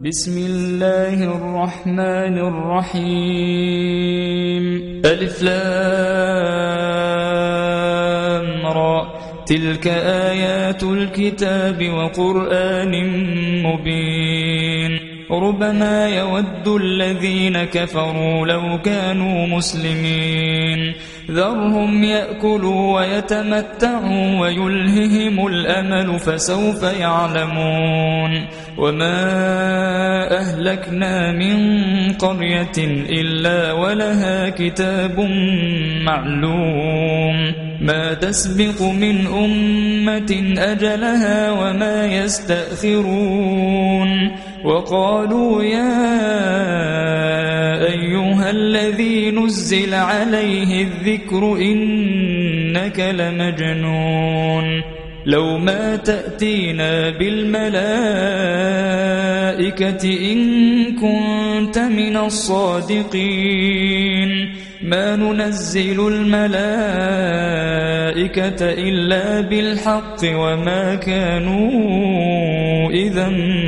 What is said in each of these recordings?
بسم الله الرحمن الرحيم. ألف لام را. تلك آيات الكتاب وقرآن مبين. ربما يود الذين كفروا لو كانوا مسلمين. ذرهم يأكلوا ويتمتعوا ويلههم الأمل فسوف يعلمون. وما أهلكنا من قرية إلا ولها كتاب معلوم. ما تسبق من أمة أجلها وما يستأخرون. وقالوا يا أيها الذي نزل عليه الذكر إنك لمجنون. لو ما تأتينا بالملائكة إن كنت من الصادقين. ما ننزل الملائكة إلا بالحق وما كانوا إذا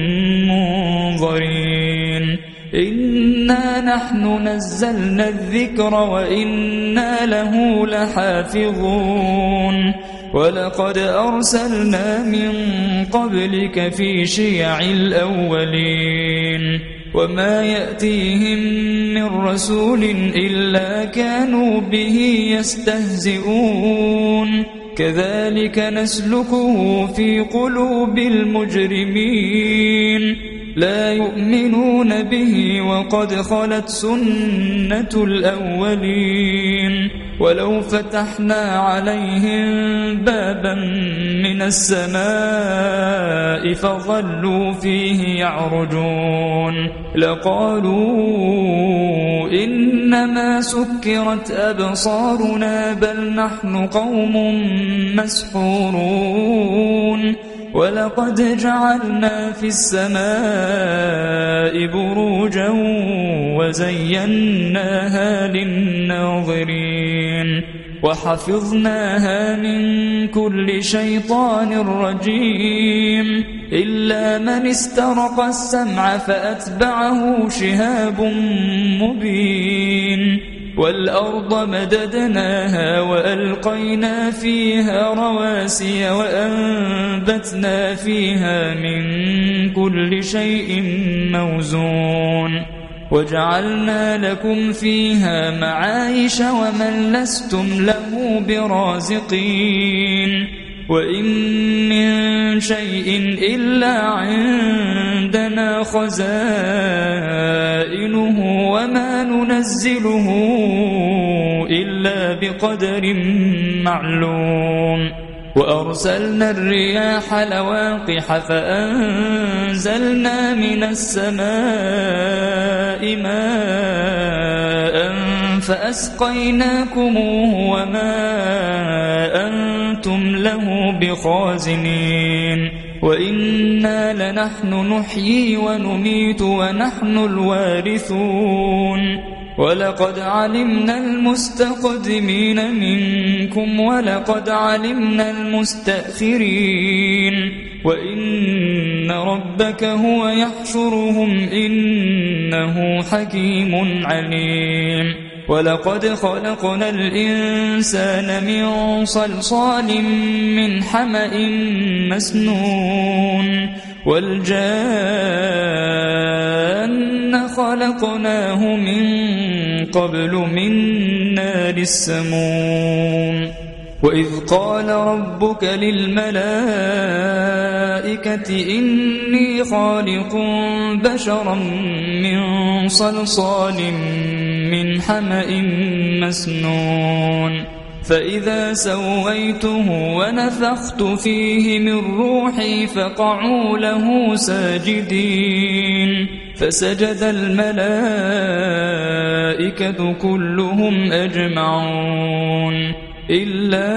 منظرين. إنا نحن نزلنا الذكر وإنا له لحافظون. ولقد أرسلنا من قبلك في شيع الأولين. وما يأتيهم من رسول إلا كانوا به يستهزئون. كذلك نسلكه في قلوب المجرمين. لا يؤمنون به وقد خلت سنة الأولين. ولو فتحنا عليهم بابا من السماء فظلوا فيه يعرجون لقالوا إنما سكرت أبصارنا بل نحن قوم مسحورون. ولقد جعلنا في السماء بروجا وزيناها للناظرين. وحفظناها من كل شيطان رجيم إلا من استرق السمع فأتبعه شهاب مبين. والأرض مددناها وألقينا فيها رواسي وأنبتنا فيها من كل شيء موزون. وجعلنا لكم فيها معايش ومن لستم له برازقين. وإن من شيء إلا عندنا خزائنه وما ننزله إلا بقدر معلوم. وأرسلنا الرياح لواقح فأنزلنا من السماء ماء فأسقيناكموه وما أنتم له بخازنين. وإنا لنحن نحيي ونميت ونحن الوارثون. ولقد علمنا المستقدمين منكم ولقد علمنا المستأخرين. وإن ربك هو يحشرهم إنه حكيم عليم. ولقد خلقنا الإنسان من صلصال من حمأ مسنون. والجان خلقناه من قبل من نار السموم. وإذ قال ربك للملائكة إني خالق بشرا من صلصال من حمأ مسنون. فإذا سويته ونفخت فيه من روحي فقعوا له ساجدين. فسجد الملائكة كلهم أجمعون إلا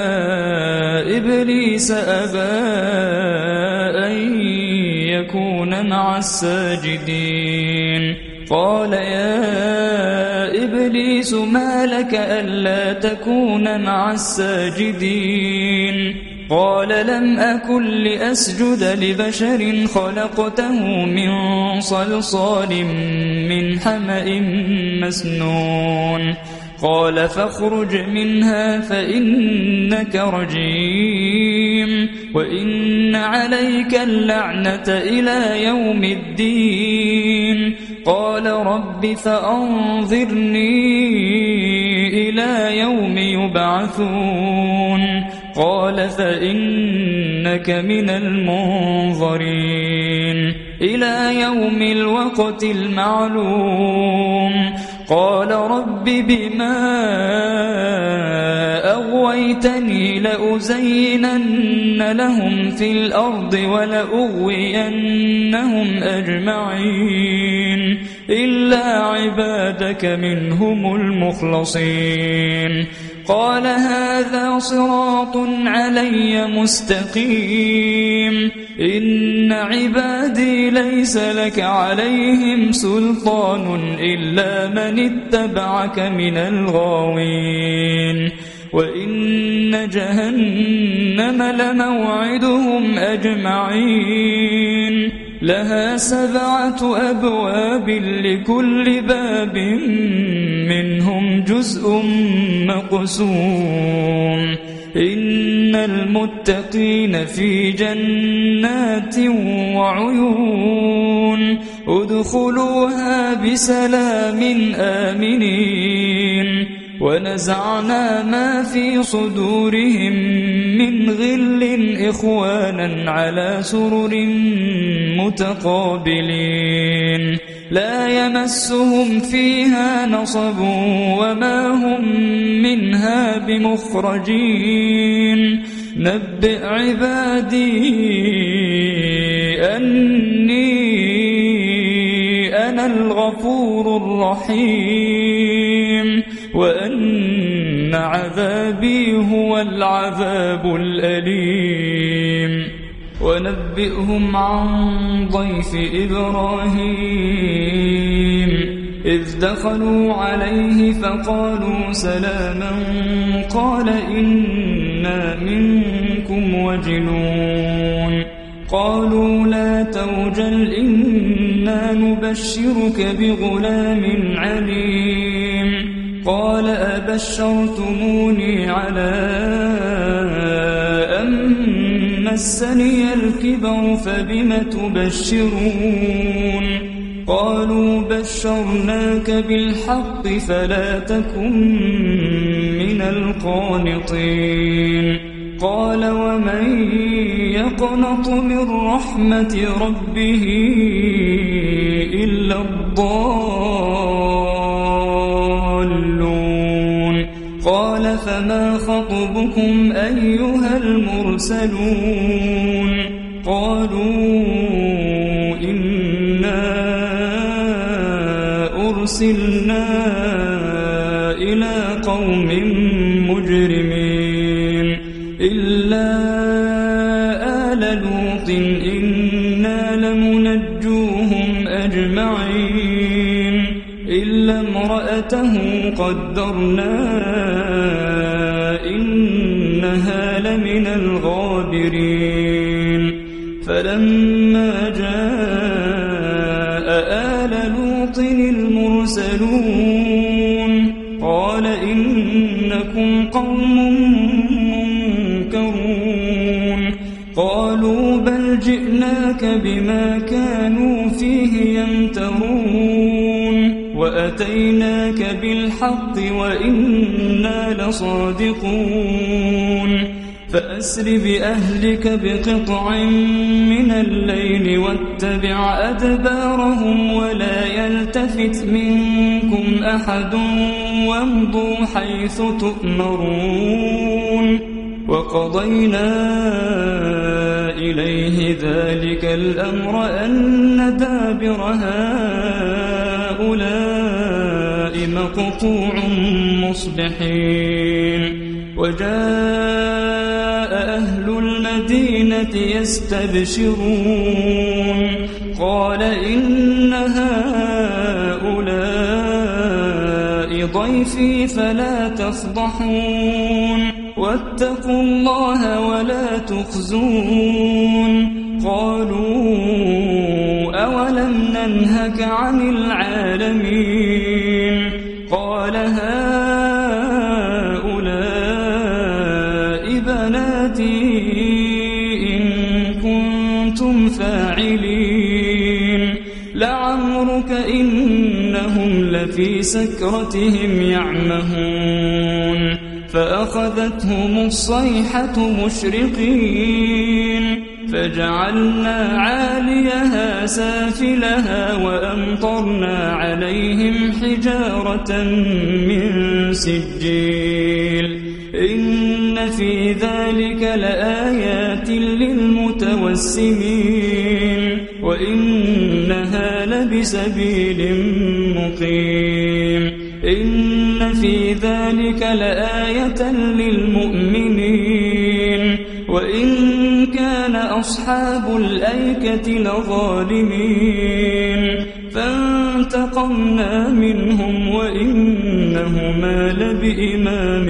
إبليس أبى أن يكون مع الساجدين. قال يا إبليس ما لك ألا تكون مع الساجدين. قال لم أكن لأسجد لبشر خلقته من صلصال من حمأ مسنون قال فاخرج منها فإنك رجيم وإن عليك اللعنة إلى يوم الدين قال رب فأنظرني إلى يوم يبعثون قال فإنك من المنظرين إلى يوم الوقت المعلوم قال رب بما أغويتني لأزينن لهم في الأرض ولأغوينهم أجمعين إلا عبادك منهم المخلصين قال هذا صراط علي مستقيم إن عبادي ليس لك عليهم سلطان إلا من اتبعك من الغاوين وإن جهنم لموعدهم أجمعين لها 7 أبواب لكل باب منهم جزء مقسوم إن المتقين في جنات وعيون ادخلوها بسلام آمنين ونزعنا ما في صدورهم من غل إخوانا على سرر متقابلين لا يمسهم فيها نصب وما هم منها بمخرجين نبئ عبادي أني أنا الغفور الرحيم وأن عذابي هو العذاب الأليم ونبئهم عن ضيف إبراهيم إذ دخلوا عليه فقالوا سلاما قال إنا منكم وجلون قالوا لا توجل إنا نبشرك بغلام عليم قال أبشرتموني على أن مسني الكبر فبم تبشرون قالوا بشرناك بالحق فلا تكن من القانطين قال ومن يقنط من رحمة ربه إلا الضالون قال فما خطبكم أيها المرسلون قالوا إنا أرسلنا إلى قوم مجرمين إلا آل لوط إنا لمنجوهم أجمعين إلا امرأته قدرنا إنها لمن الغابرين فلما جاء آل لوط المرسلون قال إنكم قوم منكرون قالوا بل جئناك بما كانوا فيه يمترون وأتيناك بالحق وإنا لصادقون فأسر بأهلك بقطع من الليل واتبع أدبارهم ولا يلتفت منكم أحد وامضوا حيث تؤمرون وقضينا إليه ذلك الأمر أن دابر هؤلاء مقطوع مصبحين وجاء أهل المدينة يستبشرون قال إن هؤلاء ضيفي فلا تفضحون واتقوا الله ولا تخزون قالوا أولم ننهك عن العالمين قال هؤلاء بناتي إن كنتم فاعلين لعمرك إنهم لفي سكرتهم يعمهون فأخذتهم الصيحة مشرقين فجعلنا عاليها سافلها وأمطرنا عليهم حجارة من سجيل إن في ذلك لآيات للمتوسمين وإنها لبسبيل مقيم إن في ذلك لآية للمؤمنين وإن كان أصحاب الأيكة لظالمين فانتقمنا منهم وإنهما لبإمام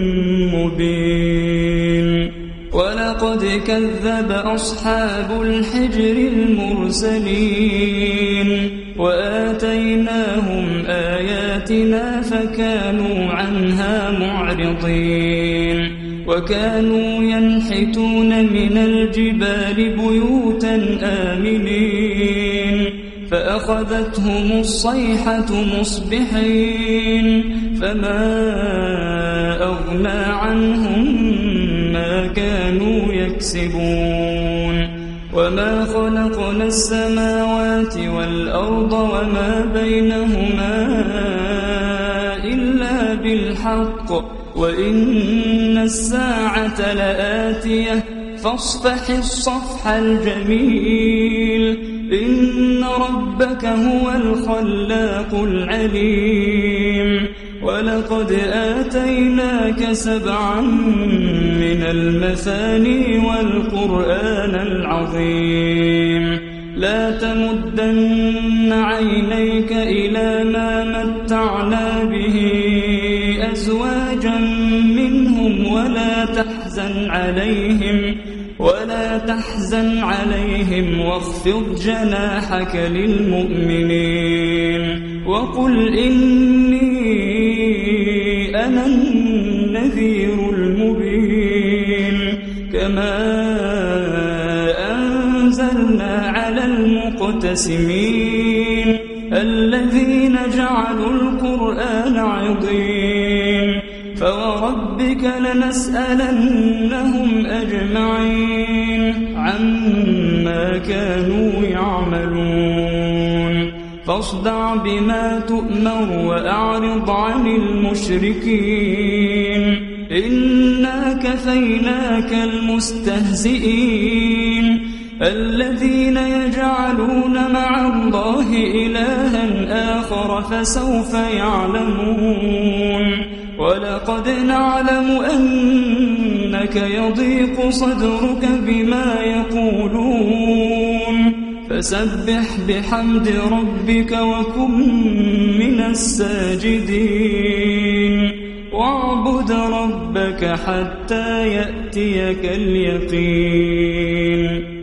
مبين ولقد كذب أصحاب الحجر المرسلين وآتيناهم آياتنا فكانوا عنها معرضين وكانوا ينحتون من الجبال بيوتا آمنين فأخذتهم الصيحة مصبحين فما أغنى عنهم ما كانوا يكسبون وما خلقنا السماوات والأرض وما بينهما إلا بالحق وإن الساعة لآتية فاصفح الصفح الجميل إن ربك هو الخلاق العليم ولقد آتيناك 7 من المثاني والقرآن العظيم لا تمدن عينيك إلى ما متعنا به أزواجا منهم ولا تحزن عليهم واخفض جناحك للمؤمنين وقل إني أنا النذير المبين كما أنزلنا على المقتسمين الذين جعلوا القرآن عضين فوربك لنسألنهم أجمعين عما كانوا يعملون فاصدع بما تؤمر وأعرض عن المشركين إنا كفيناك المستهزئين الذين يجعلون مع الله إلها آخر فسوف يعلمون ولقد نعلم أنك يضيق صدرك بما يقولون فسبح بحمد ربك وكن من الساجدين واعبد ربك حتى يأتيك اليقين